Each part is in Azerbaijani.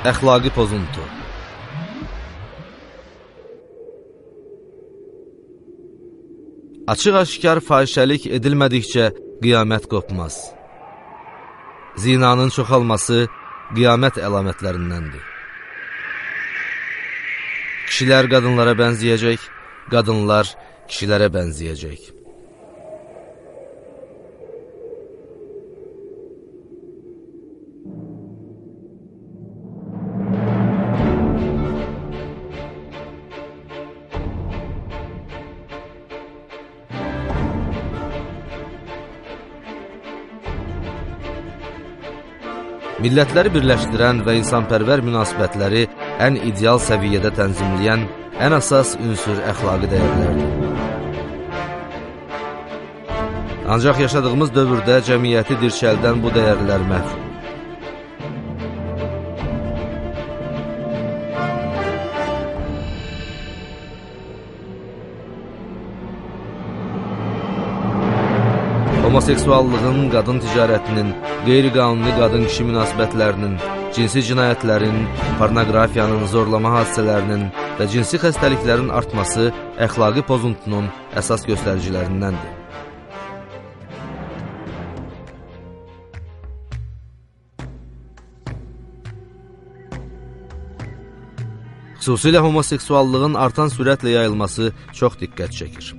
Əxlaqi pozuntu. Açıq-aşkar fahişəlik edilmədikcə qiyamət qopmaz. Zinanın çoxalması qiyamət əlamətlərindəndir. Kişilər qadınlara bənzəyəcək, qadınlar kişilərə bənzəyəcək. Millətləri birləşdirən və insanpərvər münasibətləri ən ideal səviyyədə tənzimləyən ən əsas ünsür əxlaqi dəyərlərdir. Ancaq yaşadığımız dövrdə cəmiyyəti dirçəldən bu dəyərlər məhv olur. Homoseksuallığın, qadın ticarətinin, qeyri-qanuni qadın-kişi münasibətlərinin, cinsi cinayətlərin, pornografiyanın, zorlama hadisələrinin və cinsi xəstəliklərin artması əxlaqi pozuntunun əsas göstəricilərindəndir. Xüsusilə homoseksuallığın artan sürətlə yayılması çox diqqət çəkir.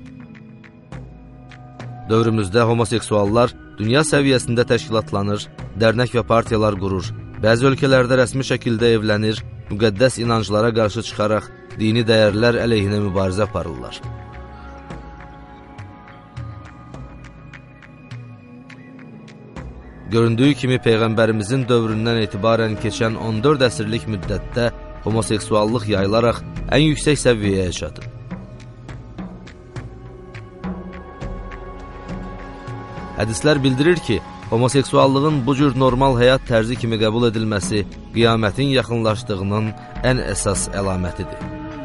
Dövrümüzdə homoseksuallar dünya səviyyəsində təşkilatlanır, dərnək və partiyalar qurur, bəzi ölkələrdə rəsmi şəkildə evlənir, müqəddəs inanclara qarşı çıxaraq dini dəyərlər əleyhinə mübarizə aparırlar. Göründüyü kimi Peyğəmbərimizin dövründən etibarən keçən 14 əsrlik müddətdə homoseksuallıq yayılaraq ən yüksək səviyyəyə çatıb. Hədislər bildirir ki, homoseksuallığın bu cür normal həyat tərzi kimi qəbul edilməsi qiyamətin yaxınlaşdığının ən əsas əlamətidir.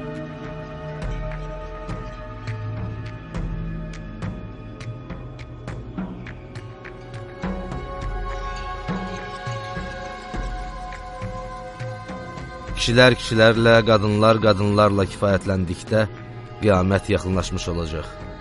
Kişilər kişilərlə, qadınlar qadınlarla kifayətləndikdə qiyamət yaxınlaşmış olacaq.